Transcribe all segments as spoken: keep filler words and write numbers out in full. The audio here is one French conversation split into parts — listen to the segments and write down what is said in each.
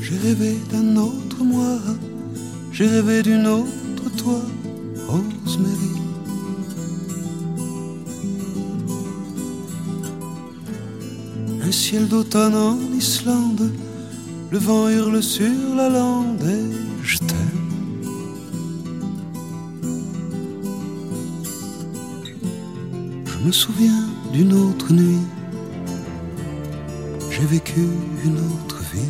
J'ai rêvé d'un autre moi, j'ai rêvé d'une autre toi, Rosemary. Un ciel d'automne en Islande, le vent hurle sur la lande et je t'aime. Je me souviens d'une autre nuit, j'ai vécu une autre vie,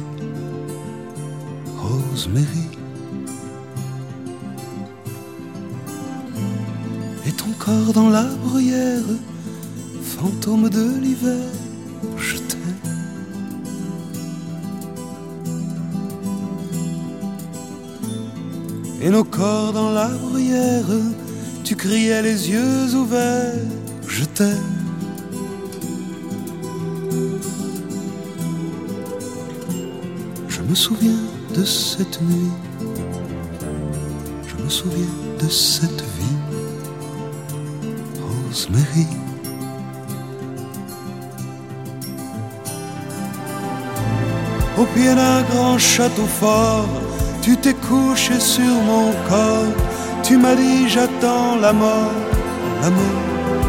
Rosemary. Et ton corps dans la bruyère, fantôme de l'hiver, je t'aime. Et nos corps dans la bruyère, tu criais les yeux ouverts, je t'aime. Je me souviens de cette nuit, je me souviens de cette vie, Rosemary. Au pied d'un grand château fort, tu t'es couché sur mon corps, tu m'as dit j'attends la mort, la mort.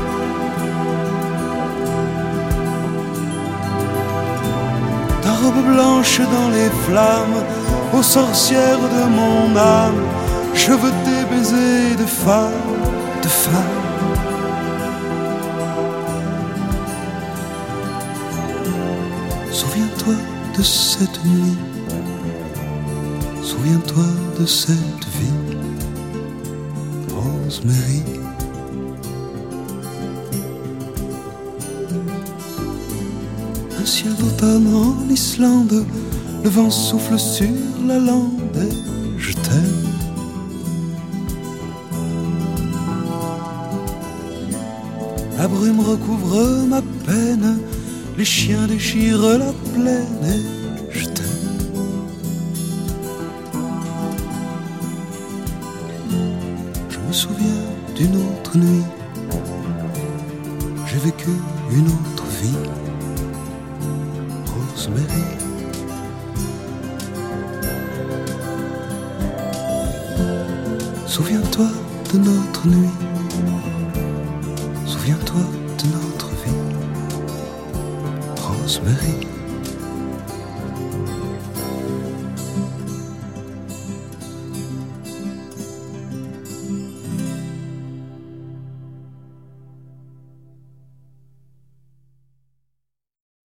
Ta robe blanche dans les flammes, ô sorcière de mon âme, je veux tes baisers de femme, de femme. Souviens-toi de cette nuit, souviens-toi de cette vie, Rosemary. Un ciel d'automne en Islande, le vent souffle sur la lande et je t'aime. La brume recouvre ma peine, les chiens déchirent la plaine et je t'aime. Je me souviens d'une autre nuit, j'ai vécu une autre vie, Rosemary. Souviens-toi de notre nuit, souviens-toi de notre vie, Rosemary.